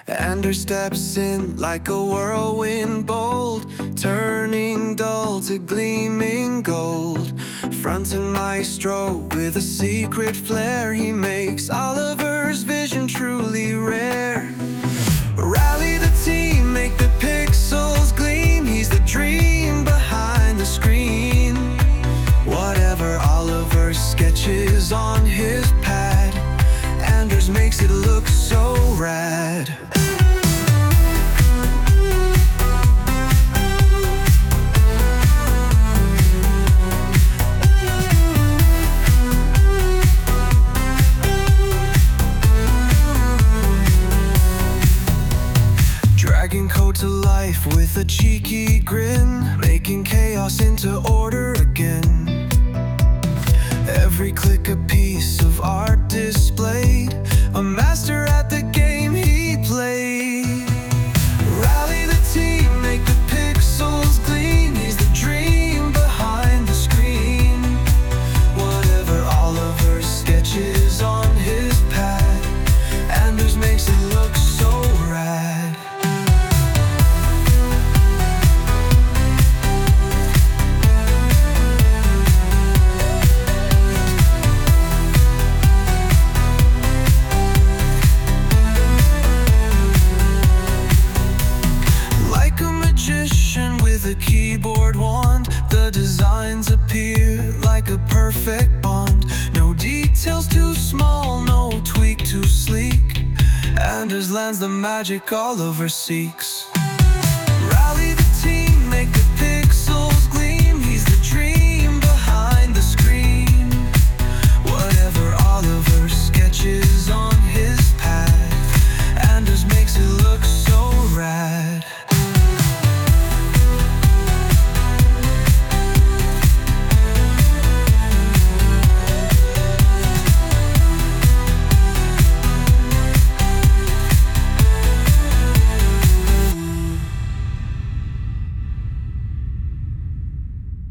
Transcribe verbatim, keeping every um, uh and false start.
Anders steps in like a whirlwind bolt, turning dull to gleaming gold. Fronting maestro with a secret flair, he makes Oliver's vision truly rare. Rally the team, make the pixels gleam. He's the dream behind the screen. Whatever Oliver sketches on his pad, Anders makes it look so rad. Dragging code to life with a cheeky grin, making chaos into order again. Every click a piece of art displayed, a master at the game he played. Rally the team, make the pixels gleam. He's the dream behind the screen. Whatever Oliver sketches on his pad, Anders makes it look so rad. With a keyboard wand, the designs appear like a perfect bond. No details too small, no tweak too sleek. Anders lands the magic Oliver seeks.